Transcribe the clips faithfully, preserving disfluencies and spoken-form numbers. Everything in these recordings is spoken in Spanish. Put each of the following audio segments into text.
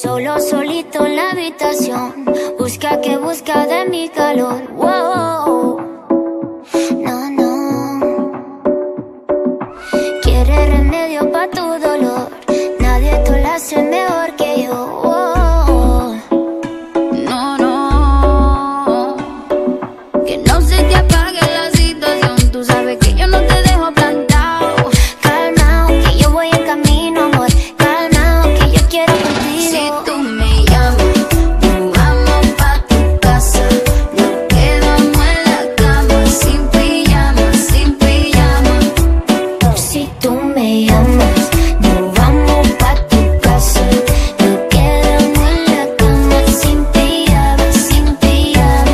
Solo, solito en la habitación, busca que busca de mi calor. Wow. No, no. Quiere remedio pa' tu dolor, nadie te lo hace mejor que yo. Wow. No, no. Que no se te apague la situación, tú sabes que yo no te dejo plantado. Calmao, que yo voy en camino, amor. Calmao, que yo quiero contigo. Si tú me llamas, nos vamos pa' tu casa. Nos quedamos en la cama, sin pijama, sin pijama. Si tú me llamas, nos vamos pa' tu casa. Nos quedamos en la cama, sin pijama, sin pijama.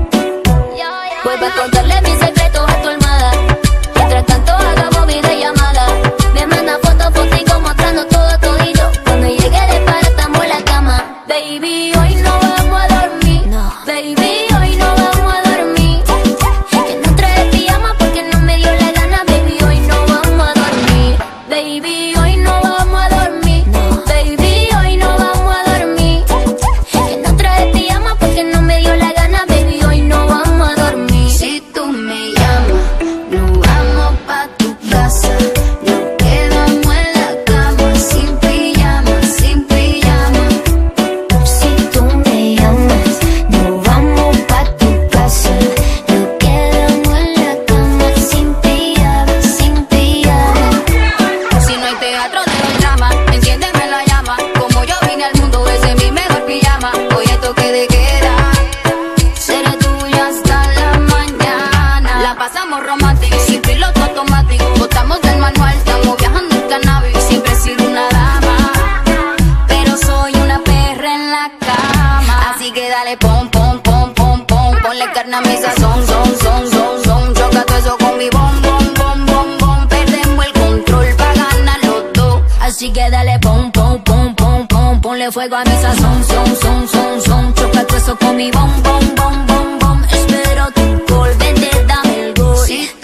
Vuelve a contarle mis secretos a tu almohada. Mientras tanto hagamos videollamada. Me manda fotos, fotico mostrando todo todito. Cuando llegue de para estamos en la cama. Baby, hoy no vamos a dormir. No. Baby, hoy no vamos a dormir. Que no trae pijama porque no me dio la gana. Baby, hoy no vamos a dormir. Baby, hoy no vamos a dormir. No. Baby, hoy no vamos a dormir. Que no trae pijama porque no me dio la gana. Baby, hoy no vamos a dormir. Si tú me llamas, nos vamos pa' tu casa. Nos quedamos en la cama, sin pijama, sin pijama. Si tú me llamas, nos vamos pa' tu casa. Nos quedamos en la cama, sin pijama, sin pijama. Si no hay teatro de drama, enciéndeme la llama. Como yo vine al mundo, ese es mi mejor pijama. Hoy es toque de queda, seré tuya hasta la mañana. La pasamos romántico, sin piloto automático. Botamos del manual, estamos viajando en cannabis. Siempre he sido una dama, pero soy una perra en la cama. Así que dale pom, pom, pom, pom, pom. Ponle carne a mi sazón, son, son, son, son. Choca todo eso con mi bom, bom, bom, bom, bom. Perdemos el control pa' ganar los dos. Así que dale pom, pom, pom, pom, pom. Ponle fuego a mi sazón, son, son, son, son. Choca todo eso con mi bom, bom, bom, bom, bom. Espero tu gol, vente, dame el gol. Si